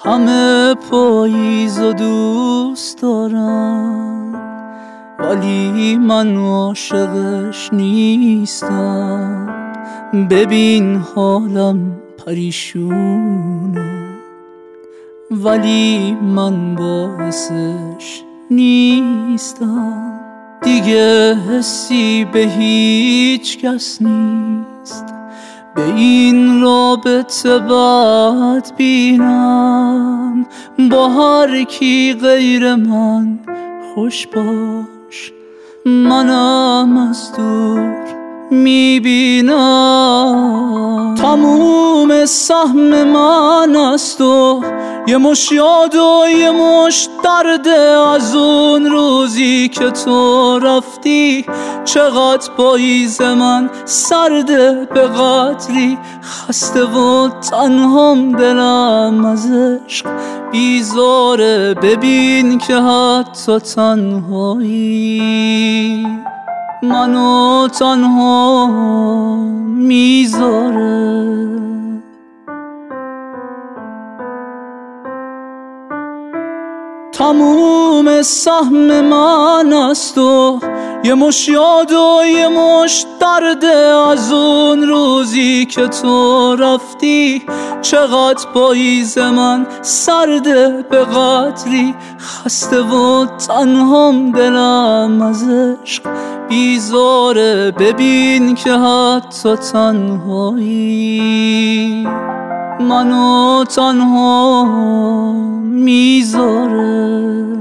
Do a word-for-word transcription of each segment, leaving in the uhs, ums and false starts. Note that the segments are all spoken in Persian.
همه پاییز و دوست دارم، ولی من عاشقش نیستم. ببین حالم پریشونه، ولی من باعثش نیستم. دیگه حسی به هیچ کس نیست، به این رابطه بد بینم. با هر کی غیر من خوش باش، منم از دور میبینم. تموم سهم من است و یه مش یاد و یه مش درد از اون روزی که تو رفتی. چقدر پاییز من سرده به قدری، خسته و تنهام دلم از عشق بیزاره. ببین که حتی تنهایی منو تنها میذاره. تموم سهم من است و یه مش یاد و یه مش درد از اون روزی که تو رفتی. چقدر پاییز من سرده به قدری، خسته و تنهام دلم از عشق بیزاره. ببین که حتی تنهایی منو تنها میذاره.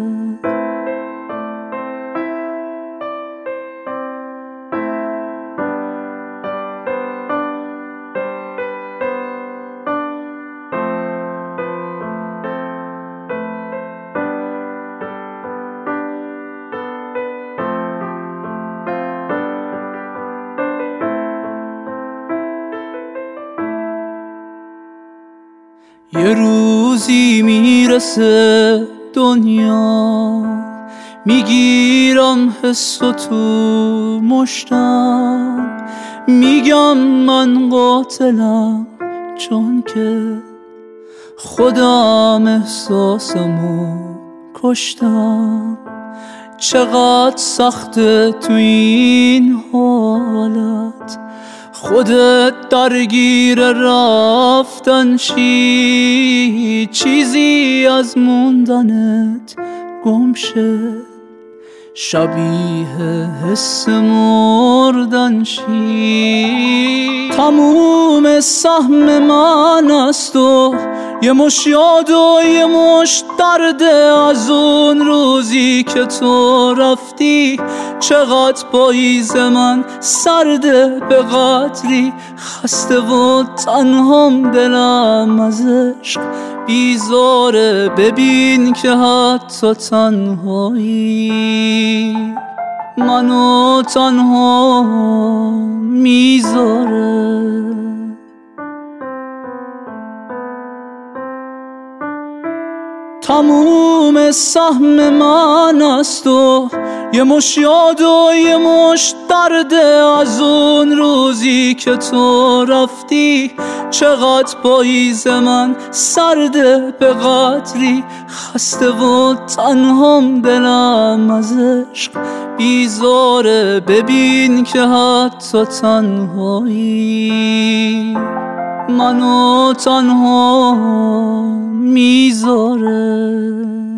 یه روزی میرسه دنیا، میگیرم حس و تو مشتم. میگم من قاتلم چون که خودم احساسمو کشتم. چقدر سخته تو این حالت، خودت درگیر رفتن چی، چیزی از موندنت گم شه. شبیه حس مردن چی. تموم سهم من است و یه مش یاد و یه مش درد از اون روزی که تو رفتی. چقدر پاییز من سرده به قدری، خسته و تنهام دلم از عشق بیزاره. ببین که حتی تنهایی منو تنها میذاره. تموم سهم من است و یه مش یاد و یه مش درد از اون روزی که تو رفتی. چقدر پاییز من سرده به قدری، خسته و تنهام دلم از عشق بیزاره. ببین که حتی تنهایی منو تنها میذاره.